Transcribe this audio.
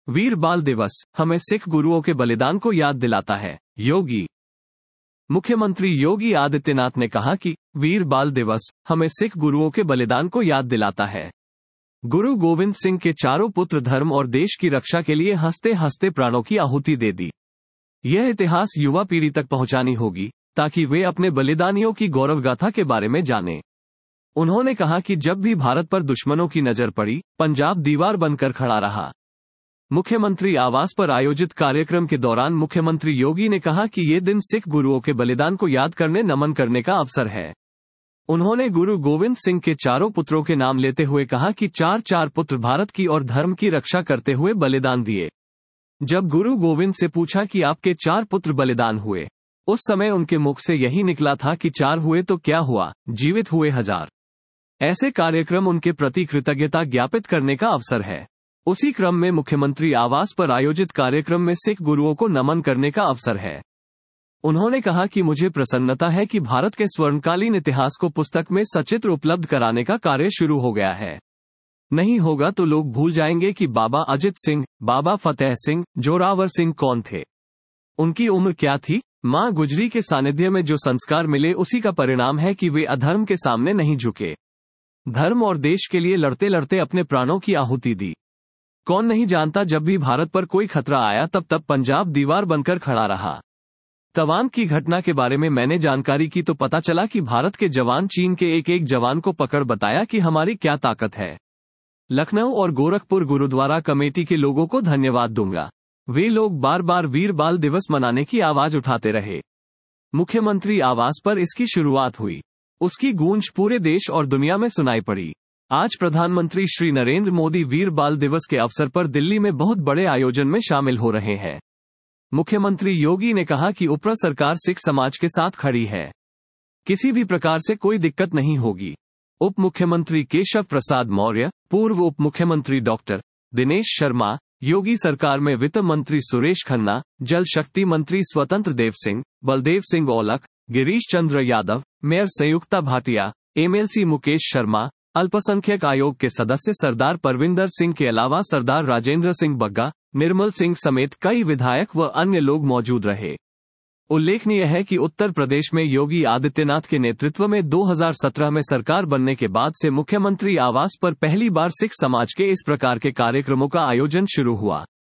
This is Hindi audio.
वीर बाल दिवस हमें सिख गुरुओं के बलिदान को याद दिलाता है। योगी मुख्यमंत्री योगी आदित्यनाथ ने कहा कि वीर बाल दिवस हमें सिख गुरुओं के बलिदान को याद दिलाता है। गुरु गोविंद सिंह के चारों पुत्र धर्म और देश की रक्षा के लिए हंसते हंसते प्राणों की आहुति दे दी। यह इतिहास युवा पीढ़ी तक पहुंचानी होगी ताकि वे अपने बलिदानियों की गौरवगाथा के बारे में जानें। उन्होंने कहा कि जब भी भारत पर दुश्मनों की नजर पड़ी, पंजाब दीवार बनकर खड़ा रहा। मुख्यमंत्री आवास पर आयोजित कार्यक्रम के दौरान मुख्यमंत्री योगी ने कहा कि ये दिन सिख गुरुओं के बलिदान को याद करने नमन करने का अवसर है। उन्होंने गुरु गोविंद सिंह के चारों पुत्रों के नाम लेते हुए कहा कि चार पुत्र भारत की और धर्म की रक्षा करते हुए बलिदान दिए। जब गुरु गोविंद से पूछा कि आपके 4 पुत्र बलिदान हुए, उस समय उनके मुख से यही निकला था कि 4 हुए तो क्या हुआ, जीवित हुए 1000। ऐसे कार्यक्रम उनके प्रति कृतज्ञता ज्ञापित करने का अवसर है। उसी क्रम में मुख्यमंत्री आवास पर आयोजित कार्यक्रम में सिख गुरुओं को नमन करने का अवसर है। उन्होंने कहा कि मुझे प्रसन्नता है कि भारत के स्वर्णकालीन इतिहास को पुस्तक में सचित्र उपलब्ध कराने का कार्य शुरू हो गया है। नहीं होगा तो लोग भूल जाएंगे कि बाबा अजित सिंह, बाबा फतेह सिंह, जोरावर सिंह कौन थे, उनकी उम्र क्या थी। मां गुजरी के सानिध्य में जो संस्कार मिले उसी का परिणाम है कि वे अधर्म के सामने नहीं झुके, धर्म और देश के लिए लड़ते लड़ते अपने प्राणों की आहुति दी। कौन नहीं जानता, जब भी भारत पर कोई खतरा आया तब पंजाब दीवार बनकर खड़ा रहा। तवांग की घटना के बारे में मैंने जानकारी की तो पता चला कि भारत के जवान चीन के एक जवान को पकड़ बताया कि हमारी क्या ताकत है। लखनऊ और गोरखपुर गुरुद्वारा कमेटी के लोगों को धन्यवाद दूंगा। वे लोग बार बार वीर बाल दिवस मनाने की आवाज उठाते रहे। मुख्यमंत्री आवास पर इसकी शुरुआत हुई। उसकी गूंज पूरे देश और दुनिया में सुनाई पड़ी। आज प्रधानमंत्री श्री नरेंद्र मोदी वीर बाल दिवस के अवसर पर दिल्ली में बहुत बड़े आयोजन में शामिल हो रहे हैं। मुख्यमंत्री योगी ने कहा कि ऊपर सरकार सिख समाज के साथ खड़ी है, किसी भी प्रकार से कोई दिक्कत नहीं होगी। उप मुख्यमंत्री केशव प्रसाद मौर्य, पूर्व उप मुख्यमंत्री डॉक्टर दिनेश शर्मा, योगी सरकार में वित्त मंत्री सुरेश खन्ना, जल शक्ति मंत्री स्वतंत्र देव सिंह, बलदेव सिंह औलख, गिरीश चंद्र यादव, मेयर संयुक्ता भाटिया, एमएलसी मुकेश शर्मा, अल्पसंख्यक आयोग के सदस्य सरदार परविंदर सिंह के अलावा सरदार राजेंद्र सिंह बग्गा, निर्मल सिंह समेत कई विधायक व अन्य लोग मौजूद रहे। उल्लेखनीय है कि उत्तर प्रदेश में योगी आदित्यनाथ के नेतृत्व में 2017 में सरकार बनने के बाद से मुख्यमंत्री आवास पर पहली बार सिख समाज के इस प्रकार के कार्यक्रमों का आयोजन शुरू हुआ।